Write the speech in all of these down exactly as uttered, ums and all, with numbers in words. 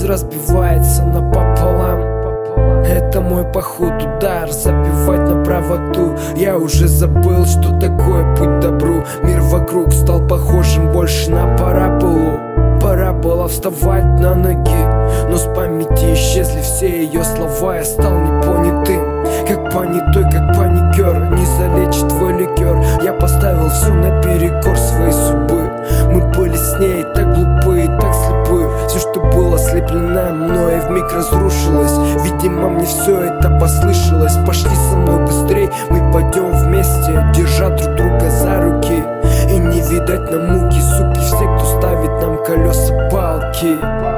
разбивается напополам. Это мой поход, удар, забивать на правоту. Я уже забыл, что такое путь к добру. Мир вокруг стал похожим больше на параболу. Пора было вставать на ноги, но с памяти исчезли все ее слова. Я стал непонятым, как понятой, как паникер. Не залечит твой ликер. Я поставил все наперекор своей судьбы. Мы были с ней так глупые, так слепые. Все, что было слеплено мной, вмиг разрушилось. Видимо, мне все это послышалось. Пошли со мной быстрей, мы пойдем вместе, держа друг друга за руки. И не видать нам муки, суки, все, кто ставит нам колеса палки.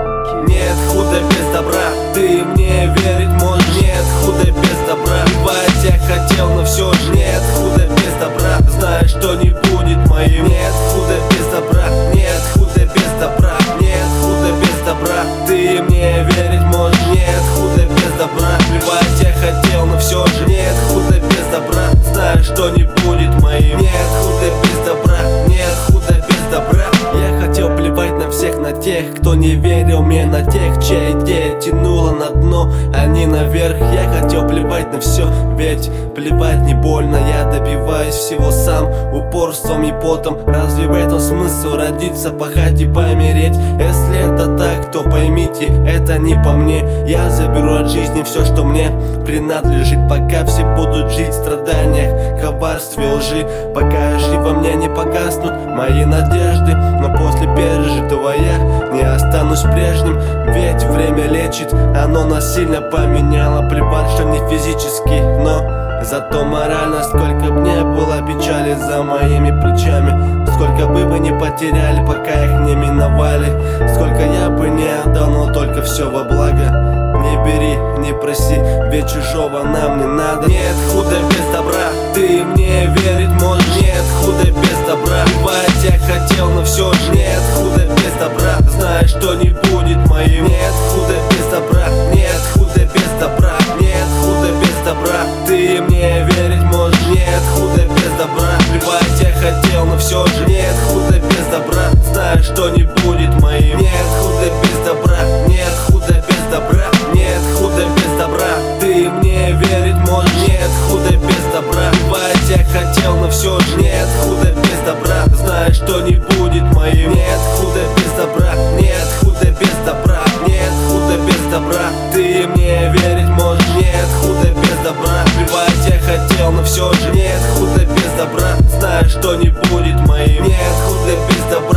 Нет худа без добра, ты мне верить можешь. Нет худа без добра, бывать я хотел, но все же нет худа без добра. Знаешь, что не будет моим. Нет худа без добра, нет худа без добра, нет худа без добра, ты мне верить можешь. Нет худа без добра, плевать я хотел, но все же нет худа без добра. Знаешь, что не будет моим. Нет худа без добра, нет худа без добра. Я хотел плевать на всех, на тех, кто не верил мне, на тех, чья идея тянула на дно, а не наверх. Я хотел плевать на все, ведь плевать не больно. Я добиваюсь всего сам, упорством и потом. Разве в этом смысл родиться, пахать и помереть? Если это так, то поймите, это не по мне. Я заберу от жизни все, что мне принадлежит, пока все будут жить в страданиях, коварстве, лжи. Пока живо мне не погаснут мои надежды, но после пережитого я не останусь прежним. Ведь время лечит, оно нас сильно поменяло. Плевать, что не физически, но зато морально. Сколько б не было печали за моими плечами, сколько бы мы не потеряли, пока их не миновали. Сколько я бы не отдал, но только все во благо. Не бери, не проси, ведь чужого нам не надо. Нет худа без добра, ты мне верить можешь. Нет худа без добра, бывать я хотел, но все же нет худа без добра. Знаешь, что не будет моим. Нет худа без добра, нет худа без добра, нет худа без добра, ты мне верить можешь. Нет худа без добра, плевать я хотел, но все же нет худа без добра. Знаешь, что не будет моим. Нет худа без добра, нет худа без добра, нет худа без добра, ты мне верить можешь. Нет худа без добра, плевать я хотел, но все же нет худа без добра. Знаешь, что не будет моим. Нет худа без добра, нет худа без добра, нет худа без добра, ты мне верить можешь. Нет худа без добра, плевать я хотел, но все же нет худа без добра. Знаешь, что не будет моим. Нет худа без добра.